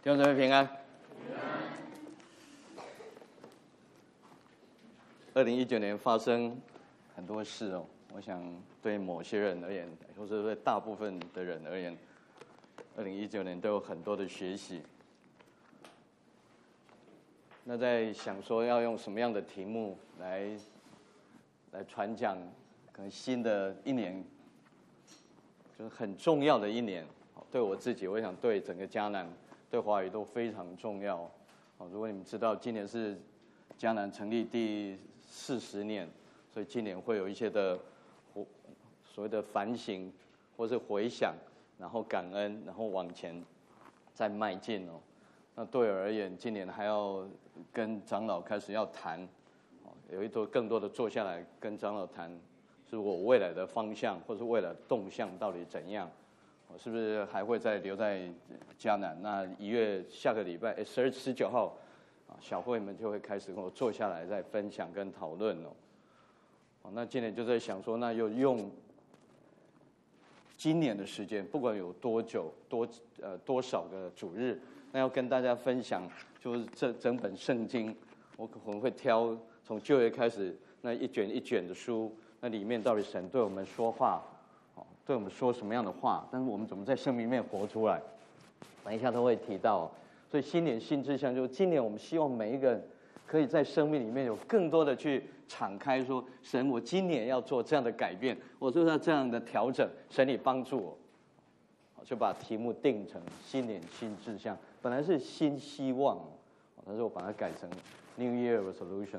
弟兄姊妹平安。2019年发生很多事哦，我想对某些人而言，或者对大部分的人而言，2019年都有很多的学习。那在想说要用什么样的题目来传讲，可能新的一年就是很重要的一年，对我自己，我想对整个迦南。对华语都非常重要。如果你们知道，今年是迦南成立第40年，所以今年会有一些的所谓的反省，或是回想，然后感恩，然后往前再迈进哦。那对我而言，今年还要跟长老开始要谈，有更多的坐下来跟长老谈，是我未来的方向，或是未来的动向到底怎样。是不是还会再留在迦南？那1月下个礼拜12月19号，小会们就会开始跟我坐下来再分享跟讨论哦。那今年就在想说，那又用今年的时间，不管有多久多少个主日，那要跟大家分享，就是这整本圣经，我可能会挑从旧约开始那一卷一卷的书，那里面到底神对我们说话。对我们说什么样的话，但是我们怎么在生命里面活出来？等一下都会提到。所以新年新志向，就是今年我们希望每一个人可以在生命里面有更多的去敞开，说神，我今年要做这样的改变，我做到这样的调整，神你帮助我。就把题目定成新年新志向，本来是新希望，但是我把它改成 New Year Resolution。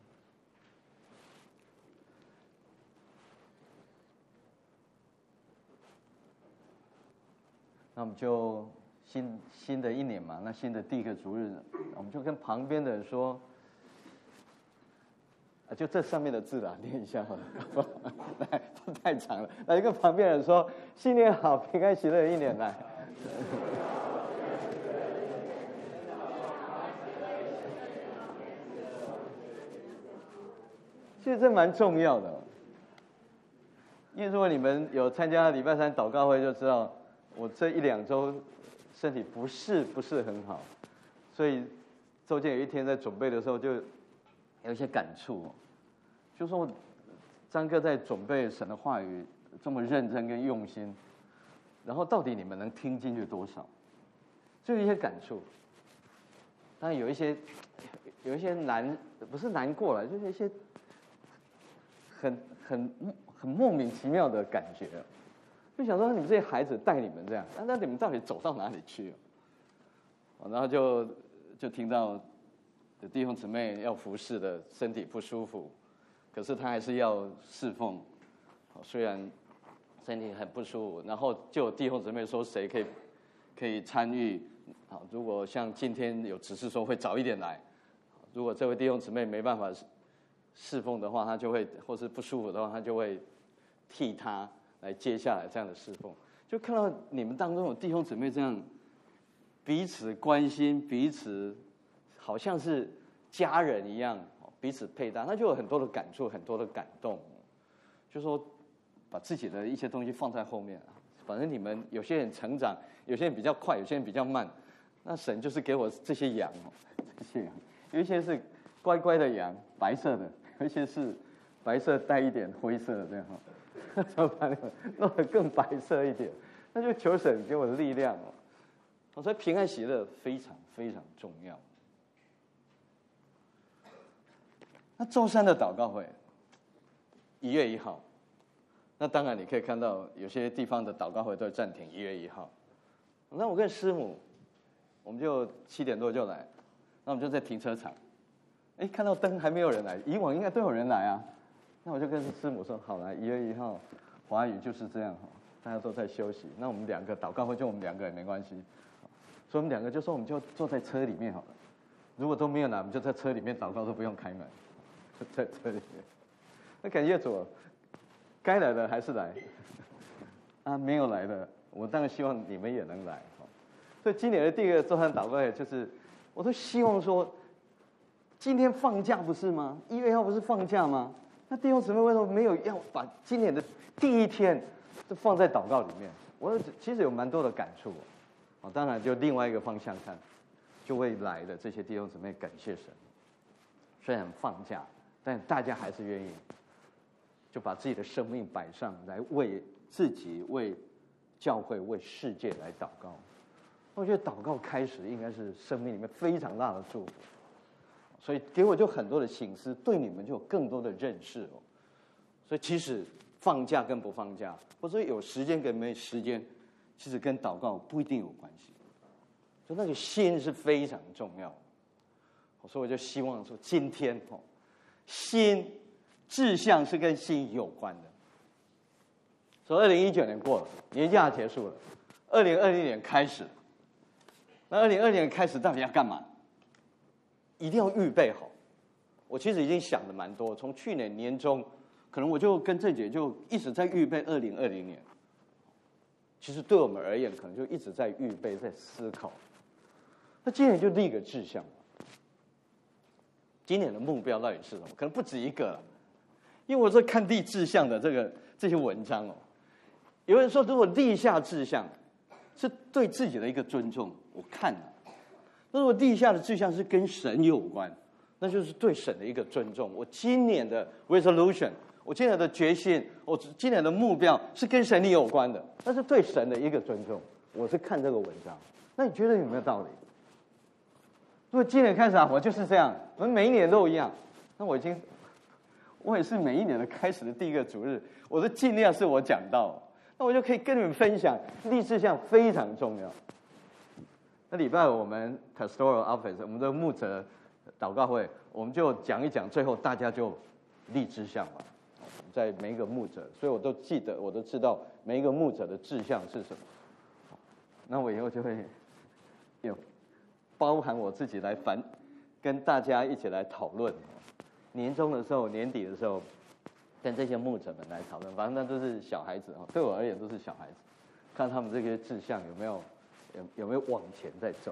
那我们就新的一年嘛，那新的第一个主日，我们就跟旁边的人说，就这上面的字啦，念一下好了，来，太长了，来跟旁边人说，新年好，平安喜乐的一年来。其实这蛮重要的，因为如果你们有参加礼拜3祷告会，就知道。我这1、2周身体不是很好，所以中间有一天在准备的时候就有一些感触，就说张哥在准备神的话语这么认真跟用心，然后到底你们能听进去多少？就有一些感触。当然有一些不是难过了，就是一些很莫名其妙的感觉。就想说你们这些孩子带你们这样，那你们到底走到哪里去？然后就听到弟兄姊妹要服侍的身体不舒服，可是他还是要侍奉，虽然身体很不舒服，然后就有弟兄姊妹说谁可以参与，如果像今天有指示说会早一点来，如果这位弟兄姊妹没办法侍奉的话，他就会或是不舒服的话，他就会替他。来接下来这样的侍奉，就看到你们当中有弟兄姊妹这样彼此关心，彼此好像是家人一样，彼此配搭，那就有很多的感触，很多的感动。就说把自己的一些东西放在后面，反正你们有些人成长，有些人比较快，有些人比较慢，那神就是给我这些羊，这些羊，有一些是乖乖的羊，白色的，有一些是白色带一点灰色的这样。就把那个弄得更白色一点，那就求神给我的力量哦。所以平安喜乐非常非常重要。那周3的祷告会，1月1号，那当然你可以看到有些地方的祷告会都暂停1月1号。那我跟师母，我们就7点多就来，那我们就在停车场，看到灯还没有人来，以往应该都有人来啊。那我就跟师母说，好了，1月1号，华语就是这样，大家都在休息。那我们2个祷告会就我们2个也没关系，所以我们2个就说我们就坐在车里面好了。如果都没有来，我们就在车里面祷告，都不用开门，就在车里面。那感谢主，该来的还是来，没有来的，我当然希望你们也能来。所以今年的第一个周3祷告会就是，我都希望说，今天放假不是吗？1月1号不是放假吗？那弟兄姊妹为什么没有要把今年的第一天就放在祷告里面？我其实有蛮多的感触当然就另外一个方向看， 就会来的这些弟兄姊妹感谢神。虽然放假，但大家还是愿意就把自己的生命摆上来，为自己、为教会、为世界来祷告。我觉得祷告开始应该是生命里面非常大的祝福，所以给我就很多的省思，对你们就有更多的认识哦。所以其实放假跟不放假，或者有时间跟没时间，其实跟祷告不一定有关系。所以那个心是非常重要的。所以我就希望说，今天心志向是跟心有关的。所以2019年过了，年假结束了，2020年开始。那2020年开始到底要干嘛？一定要预备好。我其实已经想的蛮多，从去年年中，可能我就跟郑姐就一直在预备2020年。其实对我们而言，可能就一直在预备，在思考。那今年就立个志向。今年的目标到底是什么？可能不止一个了，因为我在看立志向的这些文章哦。有人说，如果立下志向，是对自己的一个尊重。我看了，那如果立下的志向是跟神有关，那就是对神的一个尊重。我今年的 resolution， 我今年的决心，我今年的目标是跟神有关的，那是对神的一个尊重。我是看这个文章，那你觉得有没有道理？如果今年开始我就是这样，我们每一年都一样，那我也是每一年的开始的第一个主日，我都尽量是我讲到，那我就可以跟你们分享，立志向非常重要。那礼拜我们 Pastoral Office 我们的牧者祷告会，我们就讲一讲，最后大家就立志向嘛，在每一个牧者，所以我都记得，我都知道每一个牧者的志向是什么。那我以后就会有包含我自己来跟大家一起来讨论。年终的时候、年底的时候，跟这些牧者们来讨论，反正那都是小孩子对我而言都是小孩子，看他们这些志向有没有往前在走。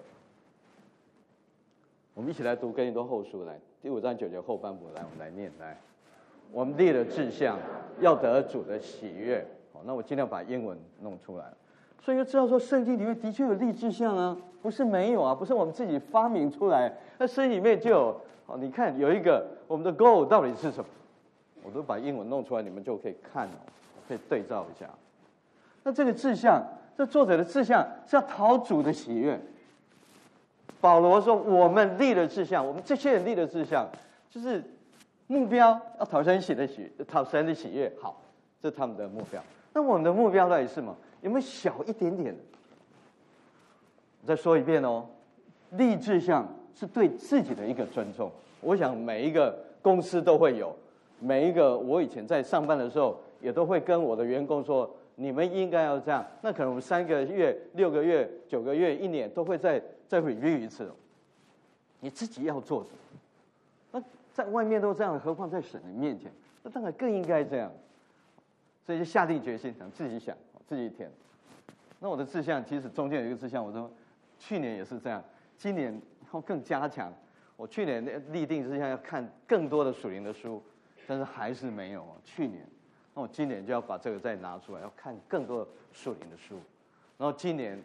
我们一起来读哥林多后书，来第5章9节后半部，来我们来念来。我们立了志向，要得主的喜悦。那我尽量把英文弄出来。所以就知道说，圣经里面的确有立志向啊，不是没有啊，不是我们自己发明出来。那圣经里面就有，你看有一个我们的 goal 到底是什么？我都把英文弄出来，你们就可以看可以对照一下。那这个志向，这作者的志向是要讨主的喜悦。保罗说，我们立了志向，我们这些人立了志向，就是目标要讨神的喜悦。好，这是他们的目标。那我们的目标到底是什么？有没有小一点点的？我再说一遍立志向是对自己的一个尊重。我想每一个公司都会有，每一个我以前在上班的时候，也都会跟我的员工说，你们应该要这样。那可能我们3个月、6个月、9个月、1年都会再 review 一次。你自己要做什么？那在外面都这样，何况在神的面前，那当然更应该这样。所以就下定决心，自己想，自己填。那我的志向其实中间有一个志向，我说去年也是这样，今年更加强。我去年立定志向要看更多的属灵的书，但是还是没有。去年，那我今年就要把这个再拿出来，要看更多属灵的书。然后今年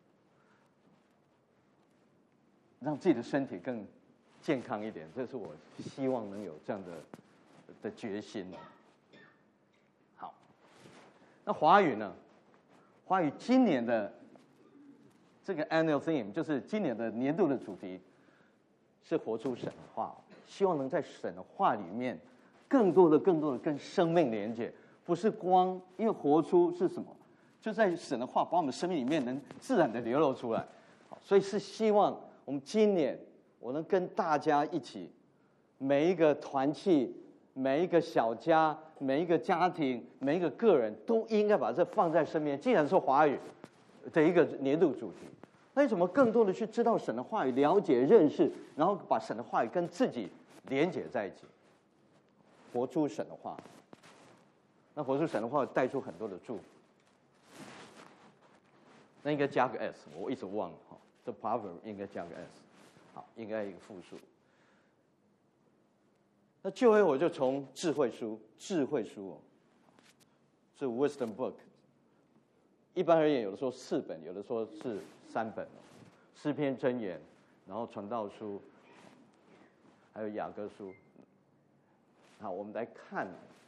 让自己的身体更健康一点，这是我希望能有这样的决心。好，那华语呢？华语今年的这个 annual theme 就是今年的年度的主题是活出神的话，希望能在神的话里面更多的跟生命连接，不是光因为活出是什么，就在神的话把我们生命里面能自然的流露出来。所以是希望我们今年我能跟大家一起，每一个团契、每一个小家、每一个家庭、每一个个人都应该把这放在身边。既然是华语的一个年度主题，那你怎么更多的去知道神的话语，了解认识，然后把神的话语跟自己连结在一起，活出神的话。那活出神的话带出很多的祝福，那应该加个 s， 我一直忘了这 proverb 应该加个 s， 好，应该一个复数。那就会我就从智慧书是 wisdom book， 一般而言有的说4本，有的说是3本诗篇箴言然后传道书，还有雅各书。好，我们来看，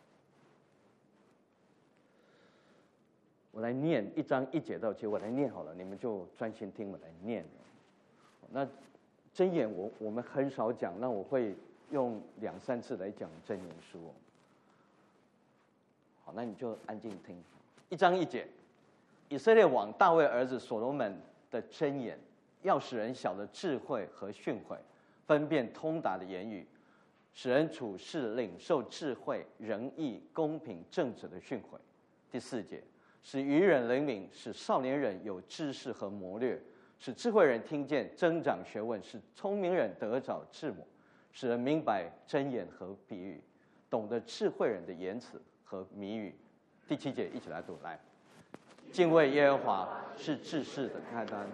我来念1章1节到7，我来念好了，你们就专心听我来念。那箴言我们很少讲，那我会用2、3次来讲箴言书。好，那你就安静听。1章1节，以色列王大卫儿子所罗门的箴言，要使人晓得智慧和训诲，分辨通达的言语，使人处事领受智慧、仁义、公平、正直的训诲。第4节，使愚人灵敏，使少年人有知识和谋略，使智慧人听见，增长学问，使聪明人得着智谋，使人明白箴言和比喻，懂得智慧人的言辞和谜语。第7节，一起来读来。敬畏耶和华是智识的开端。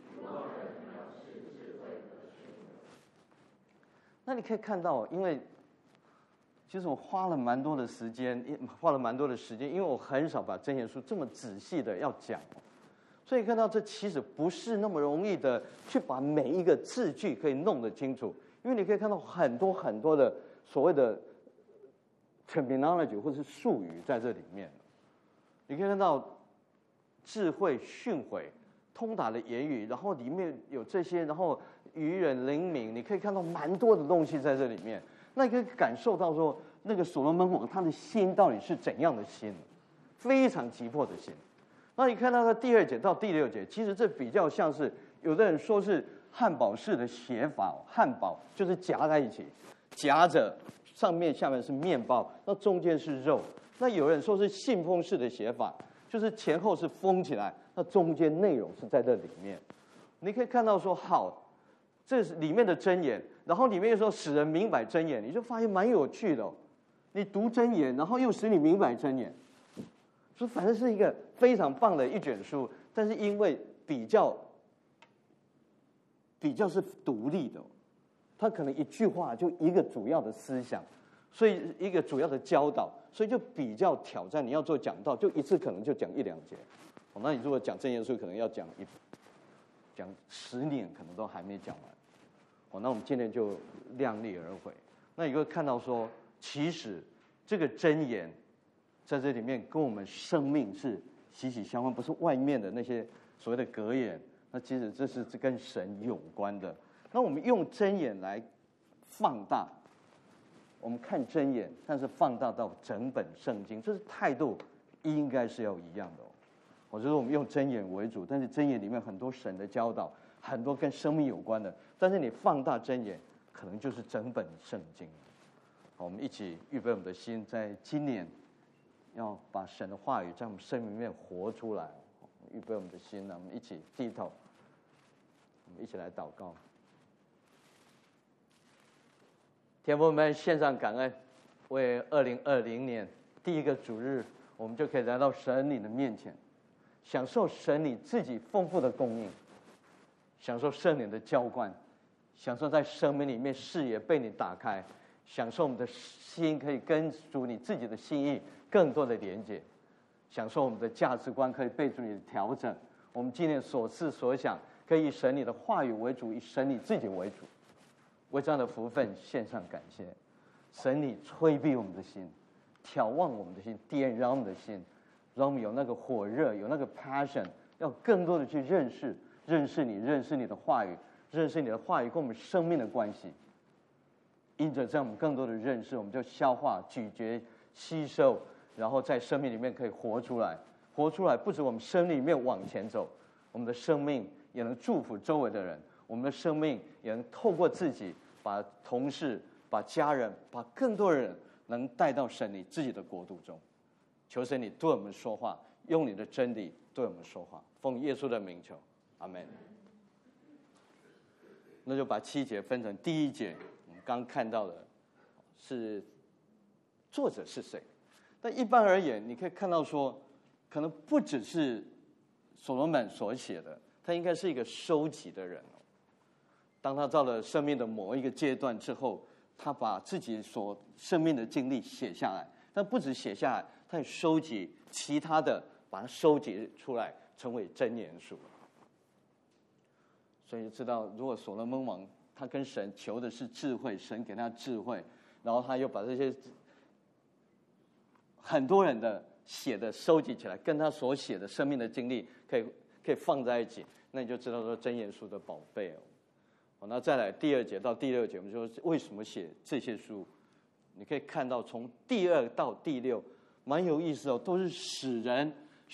那你可以看到，因为其实我花了蛮多的时间，因为我很少把箴言书这么仔细的要讲，所以看到这其实不是那么容易的去把每一个字句可以弄得清楚，因为你可以看到很多很多的所谓的 terminology 或者是术语在这里面，你可以看到智慧、训诲、通达的言语，然后里面有这些，然后愚人灵敏，你可以看到蛮多的东西在这里面。那你可以感受到说，那个所罗门王他的心到底是怎样的心，非常急迫的心。那你看到他第2节到第6节，其实这比较像是有的人说是汉堡式的写法，汉堡就是夹在一起，夹着上面下面是面包，那中间是肉。那有人说是信封式的写法，就是前后是封起来，那中间内容是在这里面。你可以看到说，好，这是里面的箴言，然后里面又说使人明白箴言，你就发现蛮有趣的哦。你读箴言，然后又使你明白箴言，所以反正是一个非常棒的一卷书。但是因为比较是独立的，它可能一句话就一个主要的思想，所以一个主要的教导，所以就比较挑战。你要做讲道，就一次可能就讲1、2节。那你如果讲箴言书，可能要讲10年，可能都还没讲完。那我们今天就量力而为。那你会看到说，其实这个箴言在这里面跟我们生命是息息相关，不是外面的那些所谓的格言。那其实这是跟神有关的。那我们用箴言来放大，我们看箴言，但是放大到整本圣经，这是态度应该是要一样的。我觉得我们用箴言为主，但是箴言里面很多神的教导，很多跟生命有关的，但是你放大箴言，可能就是整本圣经。好，我们一起预备我们的心，在今年要把神的话语在我们生命里面活出来。预备我们的心呢，我们一起低头，我们一起来祷告。天父，我们献上感恩，为2020年第1个主日，我们就可以来到神你的面前，享受神你自己丰富的供应，享受圣灵的浇灌，享受在生命里面视野被你打开，享受我们的心可以跟主你自己的心意更多的连接，享受我们的价值观可以被主你的调整，我们今年所思所想可以以神你的话语为主，以神你自己为主。为这样的福分献上感谢。神你催逼我们的心，挑望我们的心，点燃我们的心，让我们有那个火热，有那个 passion， 要更多的去认识你，认识你的话语，认识你的话语跟我们生命的关系。因着这样我们更多的认识，我们就消化、咀嚼、吸收，然后在生命里面可以活出来。活出来不止我们生命里面往前走，我们的生命也能祝福周围的人，我们的生命也能透过自己把同事、把家人、把更多人能带到神你自己的国度中。求神你对我们说话，用你的真理对我们说话，奉耶稣的名求，阿们。那就把7节分成第1节，我们刚看到的是作者是谁。但一般而言，你可以看到说，可能不只是所罗门所写的，他应该是一个收集的人。当他到了生命的某一个阶段之后，他把自己所生命的经历写下来，但不止写下来，他也收集其他的，把它收集出来，成为箴言书。 所以知道，如果所罗门王他跟神求的是智慧，神给他智慧，然后他又把这些很多人的写的收集起来，跟他所写的生命的经历可以放在一起，那你就知道说箴言书的宝贝哦。好，那再来第2节到第6节，我们说为什么写这些书？你可以看到从第2到第6，蛮有意思哦，都是使人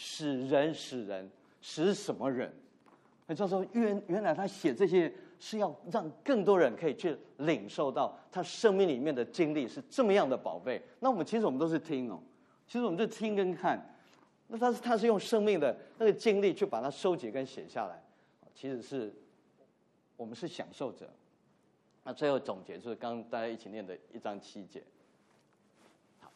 使什么人？那就说原来他写这些是要让更多人可以去领受到他生命里面的经历是这么样的宝贝。那其实我们都是听哦，其实我们就听跟看。那他是用生命的那个经历去把它收集跟写下来，其实是我们是享受者。那最后总结就是刚刚大家一起念的1章7节。好，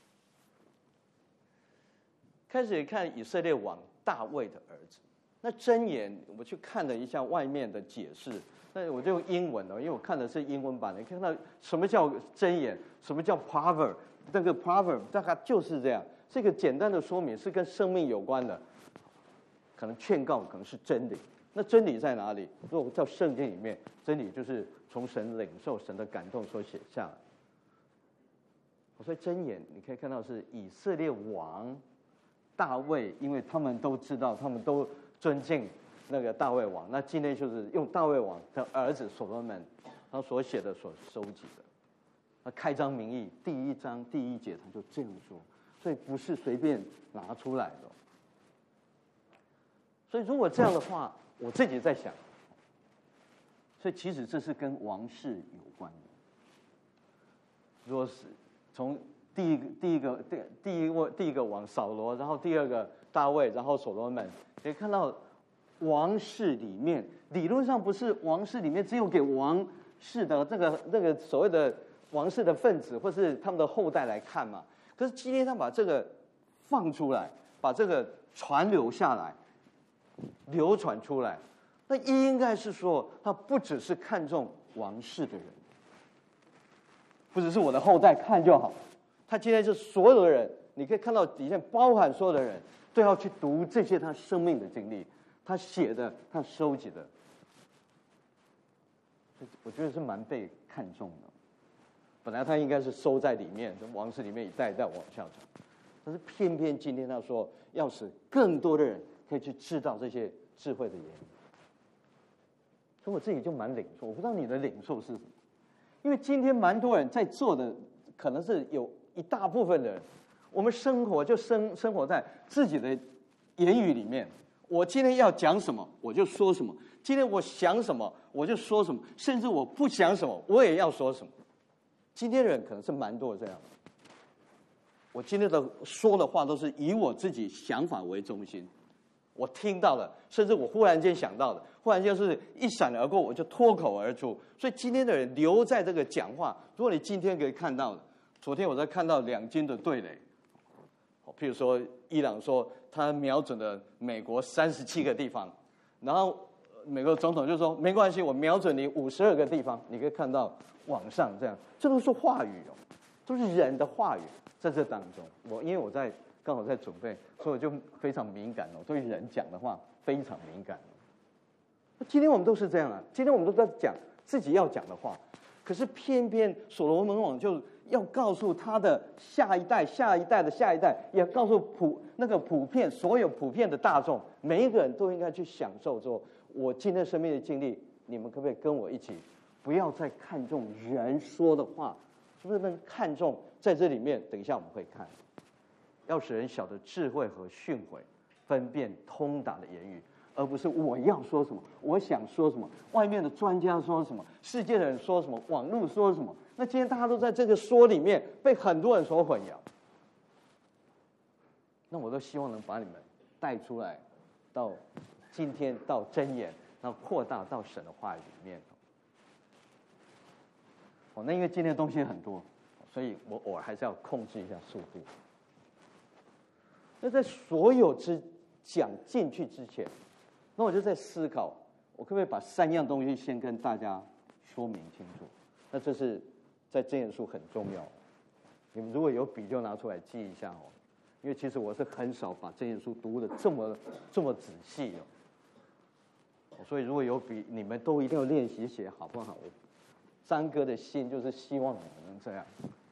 开始看以色列王大卫的儿子。那箴言我去看了一下外面的解释，那我就用英文哦，因为我看的是英文版的，你看到什么叫箴言，什么叫 proverb， 那个 proverb 大概就是这样，是一个简单的说明，是跟生命有关的，可能劝告，可能是真理。那真理在哪里？如果在圣经里面，真理就是从神领受神的感动所写下来。所以箴言你可以看到是以色列王大卫，因为他们都知道，他们都尊敬那个大卫王。那今天就是用大卫王的儿子所罗门他所写的、所收集的。那开宗明义，第1章第1节他就这样说，所以不是随便拿出来的。所以如果这样的话，我自己在想，所以其实这是跟王室有关的。如果是从第一个王扫罗，然后第2个大卫，然后所罗门，可以看到王室里面理论上不是王室里面只有给王室的那个所谓的王室的分子或是他们的后代来看嘛。可是今天他把这个放出来，把这个传流下来，流传出来，那应该是说他不只是看重王室的人，不只是我的后代看就好，他今天是所有的人，你可以看到底下包含所有的人都要去读这些他生命的经历，他写的，他收集的，我觉得是蛮被看重的。本来他应该是收在里面，王室里面一代一代往下传，但是偏偏今天他说要使更多的人可以去知道这些智慧的言语。所以我自己就蛮领受，我不知道你的领受是什么。因为今天蛮多人在做的，可能是有一大部分的人，我们生活就生活在自己的言语里面。我今天要讲什么，我就说什么；今天我想什么，我就说什么；甚至我不想什么，我也要说什么。今天的人可能是蛮多这样的。我今天的说的话都是以我自己想法为中心，我听到了，甚至我忽然间想到的，忽然间是一闪而过，我就脱口而出。所以今天的人留在这个讲话，如果你今天可以看到的，昨天我在看到2军的对垒，譬如说伊朗说他瞄准了美国37个地方，然后美国总统就说没关系，我瞄准你52个地方。你可以看到网上这样，这都是话语哦，都是人的话语在这当中。因为我刚好在准备，所以我就非常敏感哦，对人讲的话非常敏感。今天我们都是这样啊，今天我们都在讲自己要讲的话，可是偏偏所罗门王就要告诉他的下一代、下一代的下一代，也告诉所有普遍的大众，每一个人都应该去享受说，我今天生命的经历，你们可不可以跟我一起，不要再看重人说的话，是不是能看重在这里面？等一下我们会看。要使人晓得智慧和训诲，分辨通达的言语，而不是我要说什么，我想说什么，外面的专家说什么，世界的人说什么，网络说什么。那今天大家都在这个说里面被很多人所混淆。那我都希望能把你们带出来，到今天到箴言，然后扩大到神的话语里面。那因为今天的东西很多，所以我偶尔还是要控制一下速度。那在所有讲进去之前，那我就在思考，我可不可以把3样东西先跟大家说明清楚？那这是在箴言书很重要，你们如果有笔就拿出来记一下哦。因为其实我是很少把箴言书读的这么仔细哦。 所以如果有笔，你们都一定要练习写，好不好？张哥的心就是希望你们能这样，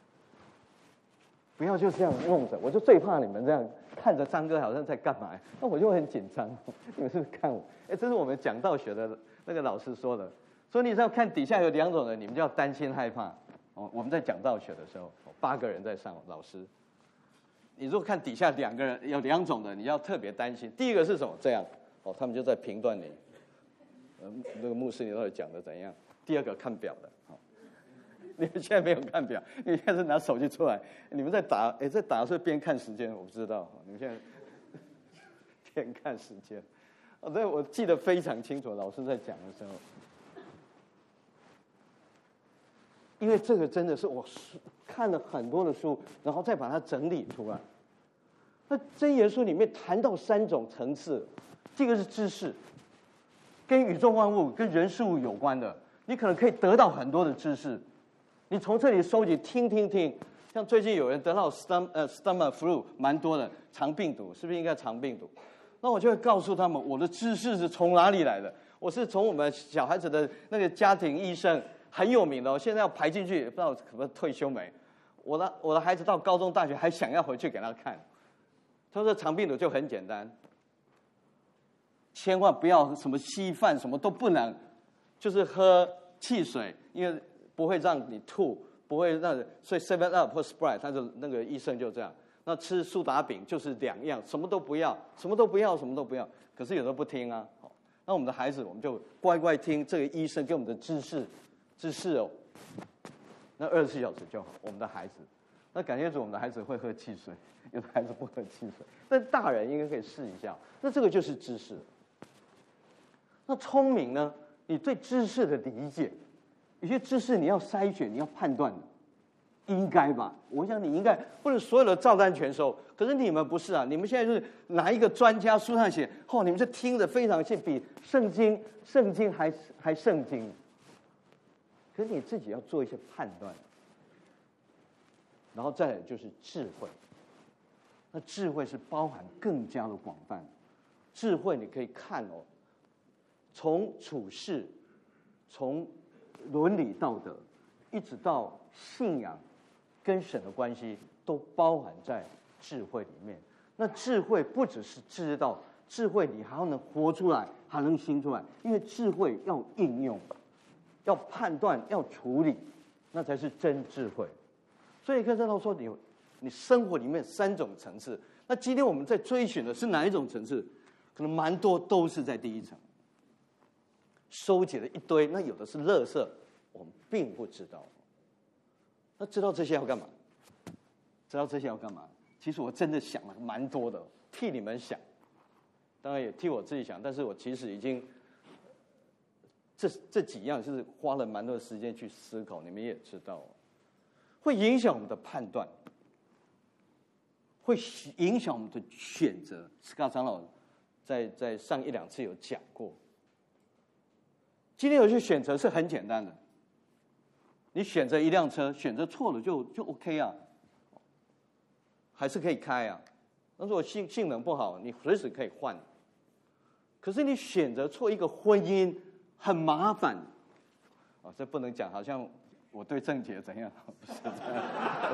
不要就这样弄着。我就最怕你们这样看着张哥好像在干嘛，那我就很紧张。你们是不是看我？这是我们讲道学的那个老师说的，说你只要看底下有2种人，你们就要担心害怕。我们在讲道学的时候，8个人在上，老师，你如果看底下2个人有2种人，你要特别担心。第一个是什么？这样，他们就在评断你，那个牧师你到底讲的怎样？第二个看表的，你们现在没有看表，你们现在是拿手机出来，你们在打，在打是边看时间，我不知道，你们现在边看时间，这我记得非常清楚，老师在讲的时候，因为这个真的是我看了很多的书，然后再把它整理出来。那真言书里面谈到3种层次，这个是知识，跟宇宙万物、跟人事物有关的。你可能可以得到很多的知识，你从这里收集，听，像最近有人得到stomach flu 蛮多的肠病毒，是不是应该肠病毒？那我就会告诉他们，我的知识是从哪里来的？我是从我们小孩子的那个家庭医生很有名的，我现在要排进去，不知道可不可以退休没？我的孩子到高中大学还想要回去给他看。他说肠病毒就很简单，千万不要什么稀饭，什么都不能。就是喝汽水，因为不会让你吐，不会让，所以 7 Up 或 Sprite， 他就那个医生就这样。那吃苏打饼就是2样，什么都不要，什么都不要，什么都不要。可是有的不听啊，那我们的孩子我们就乖乖听这个医生给我们的知识那24小时就好。我们的孩子，那感谢主，我们的孩子会喝汽水，有的孩子不喝汽水，但大人应该可以试一下。那这个就是知识。那聪明呢？你对知识的理解，有些知识你要筛选，你要判断的，应该吧？我想你应该不能所有的照单全收。可是你们不是啊，你们现在就是拿一个专家书上写，你们是听得非常比圣经还圣经。可是你自己要做一些判断，然后再来就是智慧。那智慧是包含更加的广泛，智慧你可以看从处事，从伦理道德，一直到信仰跟神的关系，都包含在智慧里面。那智慧不只是知道，智慧你还要能活出来，还能行出来。因为智慧要应用，要判断，要处理，那才是真智慧。所以你可以知道说，你生活里面3种层次。那今天我们在追寻的是哪一种层次？可能蛮多都是在第1层。收集了一堆，那有的是垃圾，我们并不知道。那知道这些要干嘛？知道这些要干嘛？其实我真的想了蛮多的，替你们想，当然也替我自己想。但是我其实已经这几样是花了蛮多的时间去思考，你们也知道，会影响我们的判断，会影响我们的选择。Scott 长老在上1-2次有讲过。今天有些选择是很简单的，你选择一辆车，选择错了就 OK 啊，还是可以开啊。但是我性能不好，你随时可以换。可是你选择错一个婚姻很麻烦这不能讲，好像我对正解怎样，不是这样，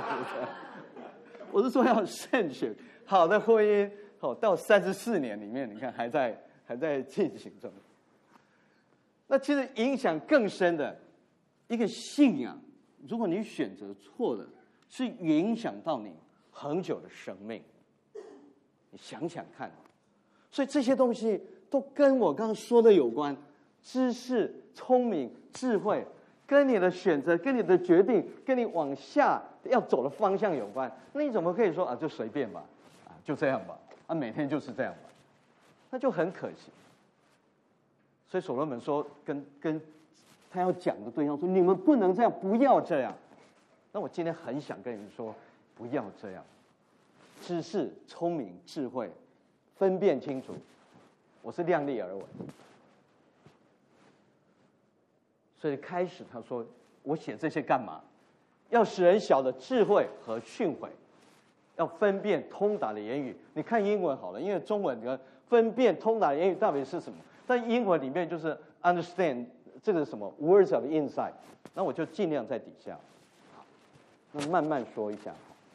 我是说要慎选。好的婚姻到34年里面，你看还在进行中。那其实影响更深的一个信仰，如果你选择错了，是影响到你恒久的生命。你想想看，所以这些东西都跟我刚刚说的有关，知识、聪明、智慧，跟你的选择、跟你的决定、跟你往下要走的方向有关。那你怎么可以说就随便吧，就这样吧，每天就是这样吧，那就很可惜。所以所罗门说，跟他要讲的对象说，你们不能这样，不要这样。那我今天很想跟你们说，不要这样。知识、聪明、智慧，分辨清楚，我是量力而为。所以开始他说，我写这些干嘛？要使人晓得智慧和训诲，要分辨通达的言语。你看英文好了，因为中文分辨通达的言语到底是什么？ 但英文里面就是 understand 这个什么 words of insight， 那我就尽量在底下，那慢慢说一下。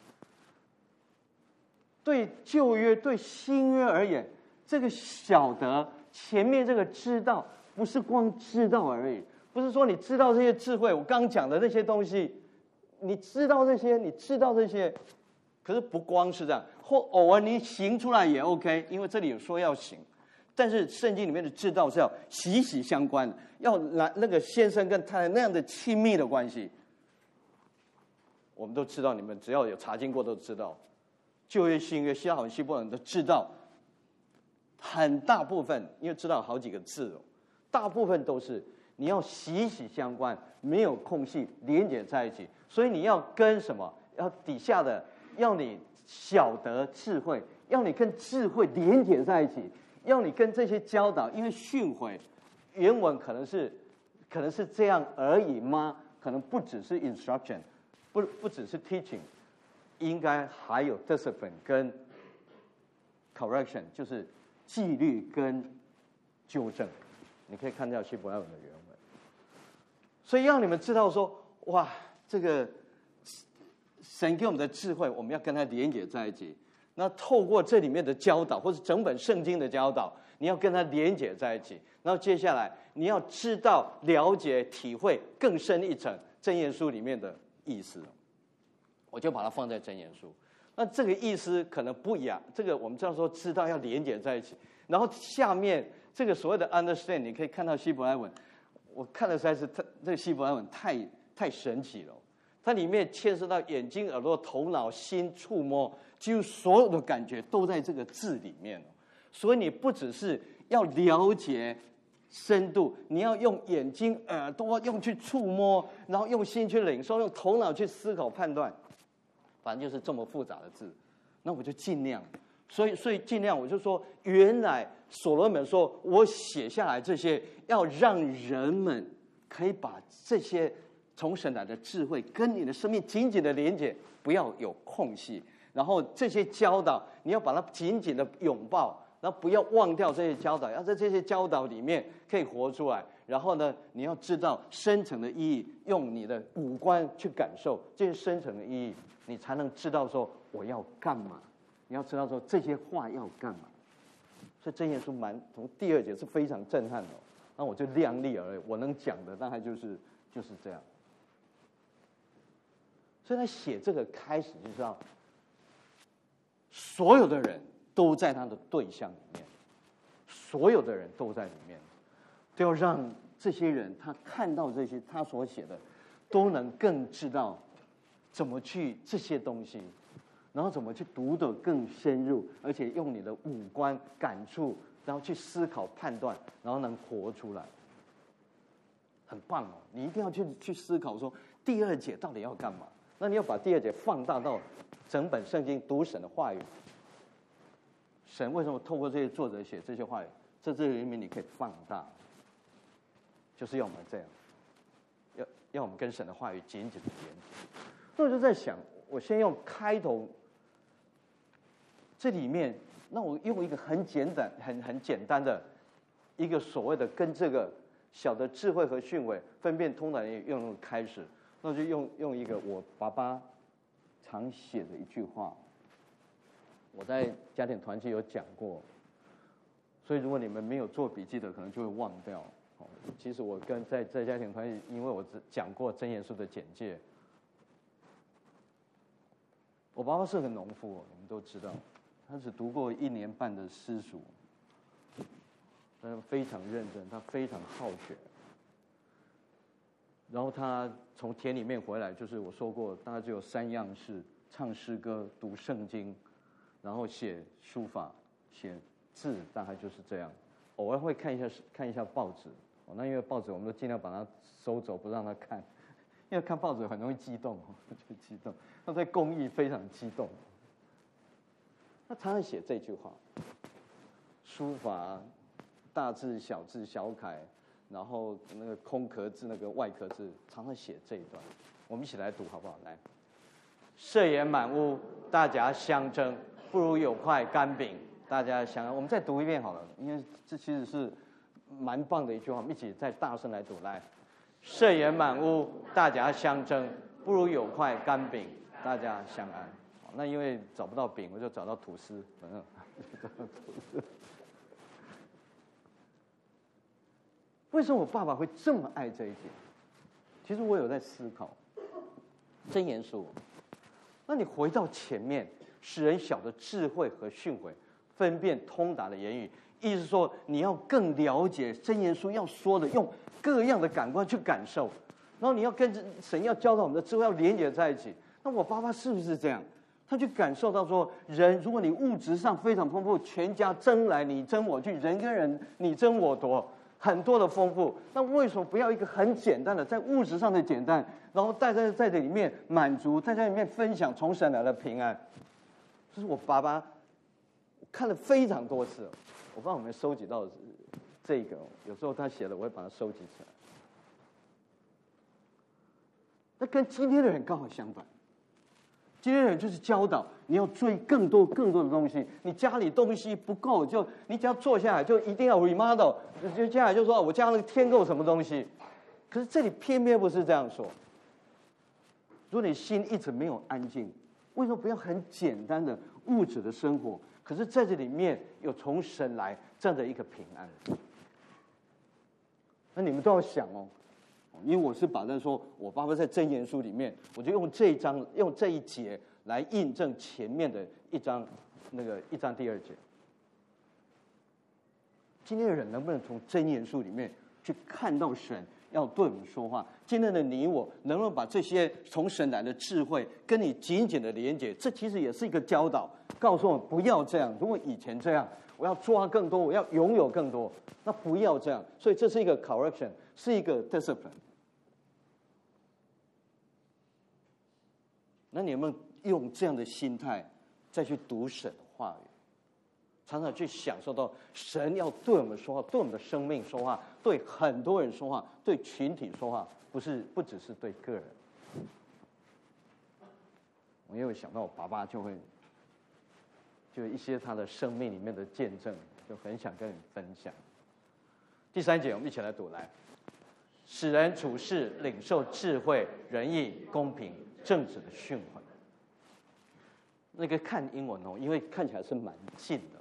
对旧约、对新约而言，这个晓得前面这个知道，不是光知道而已，不是说你知道这些智慧，我刚讲的那些东西，你知道这些，你知道这些，可是不光是这样，或偶尔你行出来也 OK， 因为这里有说要行，但是圣经里面的知道是要息息相关的，要那个先生跟太太那样的亲密的关系。我们都知道，你们只要有查经过都知道。旧约、新约、希腊文、希伯来文都知道，很大部分，因为知道好几个字哦，大部分都是你要息息相关，没有空隙，连接在一起。所以你要跟什么？要底下的，要你晓得智慧，要你跟智慧连接在一起，要你跟这些教导。因为训诲原文可能是这样而已吗？可能不只是 instruction， 不只是 teaching。应该还有 discipline 跟 correction， 就是纪律跟纠正。你可以看到希伯来文的原文。所以让你们知道说，哇，这个神给我们的智慧，我们要跟它连接在一起。那透过这里面的教导，或者整本圣经的教导，你要跟它连接在一起。然后接下来你要知道、了解、体会更深一层箴言书里面的意思。我就把它放在箴言书，那这个意思可能不一样。这个我们这样说，知道要连接在一起。然后下面这个所谓的 understand， 你可以看到希伯来文，我看的实在是这个希伯来文太神奇了。它里面牵涉到眼睛、耳朵、头脑、心、触摸，几乎所有的感觉都在这个字里面。所以你不只是要了解深度，你要用眼睛、耳朵用去触摸，然后用心去领受，用头脑去思考判断。反正就是这么复杂的字，那我就尽量，所以尽量我就说，原来所罗门说我写下来这些，要让人们可以把这些从神来的智慧跟你的生命紧紧的连接，不要有空隙。然后这些教导，你要把它紧紧的拥抱，然后不要忘掉这些教导，要在这些教导里面可以活出来。然后呢，你要知道深层的意义，用你的五官去感受这些深层的意义。你才能知道说我要干嘛，你要知道说这些话要干嘛。所以箴言书从第2节是非常震撼的，那我就量力而为，我能讲的大概就是这样。所以他写这个开始就知道，所有的人都在他的对象里面，所有的人都在里面，都要让这些人他看到这些他所写的，都能更知道怎么去这些东西，然后怎么去读得更深入，而且用你的五官感触，然后去思考判断，然后能活出来，很棒哦！你一定要去思考说第2节到底要干嘛？那你要把第2节放大到整本圣经读神的话语。神为什么透过这些作者写这些话语？在这里面你可以放大，就是要我们这样，要我们跟神的话语紧紧的连接。那我就在想，我先用开头，这里面，那我用一个很简单的一个所谓的跟这个小的智慧和训诲分辨通达的用开始，那我就用一个我爸爸常写的一句话，我在家庭团契有讲过，所以如果你们没有做笔记的，可能就会忘掉。其实我在家庭团契，因为我只讲过箴言书的简介。我爸爸是个农夫，你们都知道，他只读过1年半的私塾，他非常认真，他非常好学。然后他从田里面回来，就是我说过，大概只有3样事：唱诗歌、读圣经，然后写书法、写字，大概就是这样。偶尔会看一下报纸，那因为报纸我们都尽量把它收走，不让他看。因为看报纸很容易激动，就激动。他对公益非常激动，他常常写这句话：书法、大字、小字、小楷，然后那个空壳字、那个外壳字，常常写这一段。我们一起来读好不好？来，舍言满屋，大家相争，不如有块干饼，大家相。我们再读一遍好了，因为这其实是蛮棒的一句话，我们一起再大声来读来。舍言满屋，大家相争，不如有块干饼，大家相安。那因为找不到饼，我就找到吐司，反正为什么我爸爸会这么爱这一节？其实我有在思考。真言书，那你回到前面，使人晓得智慧和训诲，分辨通达的言语，意思说你要更了解真言书要说的，用各样的感官去感受，然后你要跟神要教导我们的智慧要连接在一起。那我爸爸是不是这样？他去感受到说，人如果你物质上非常丰富，全家争来你争我去，人跟人你争我夺，很多的丰富，那为什么不要一个很简单的，在物质上的简单，然后在这里面满足，在这里面分享从神来的平安？这是我爸爸看了非常多次，我不知道我们收集到这个，有时候他写的我会把它收集起来。那跟今天的人刚好相反。今天的人就是教导你要追更多的东西，你家里东西不够，就你只要坐下来就一定要 remodel， 就接下来就说我家那个添购什么东西。可是这里偏偏不是这样说。如果你心一直没有安静，为什么不要很简单的物质的生活？可是在这里面有从神来这样的一个平安。那你们都要想哦。因为我是把那说，我爸爸在箴言书里面，我就用这一章，用这一节来印证前面的一章，一章第2节。今天的人能不能从箴言书里面去看到神要对我们说话？今天的你我能不能把这些从神来的智慧跟你紧紧的连接？这其实也是一个教导，告诉我们不要这样。如果以前这样，我要抓更多，我要拥有更多，那不要这样。所以这是一个 correction， 是一个 discipline。那你有没有用这样的心态再去读神的话语，常常去享受到神要对我们说话，对我们的生命说话，对很多人说话，对群体说话，不只是对个人。我也会想到我爸爸就一些他的生命里面的见证，就很想跟你分享。第3节我们一起来读来。使人处事领受智慧、仁义、公平、正直的训诲。那个看英文哦，因为看起来是蛮近的。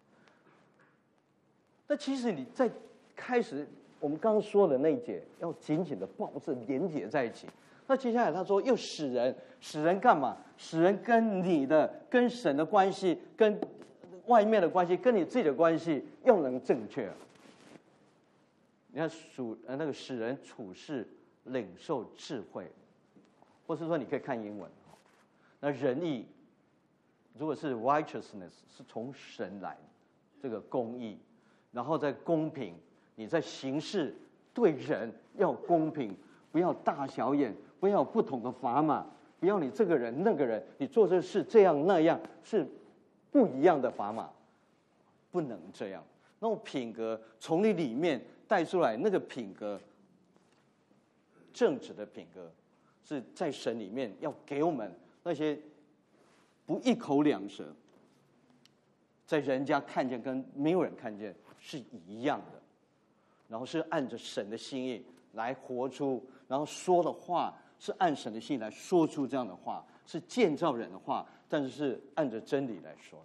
但其实你在开始我们刚刚说的那一节，要紧紧的抱着连结在一起。那接下来他说，又使人干嘛？使人跟神的关系，跟外面的关系，跟你自己的关系，要能正确。你看那个使人处事领受智慧，或是说你可以看英文。那仁义，如果是 righteousness， 是从神来的这个公义，然后在公平，你在行事对人要公平，不要大小眼，不要有不同的砝码，不要你这个人那个人，你做这事这样那样是不一样的砝码，不能这样。那种品格从你里面带出来，那个品格，正直的品格，是在神里面要给我们那些不一口两舌，在人家看见跟没有人看见是一样的，然后是按着神的心意来活出，然后说的话是按神的心意来说出这样的话，是建造人的话，但是按着真理来说。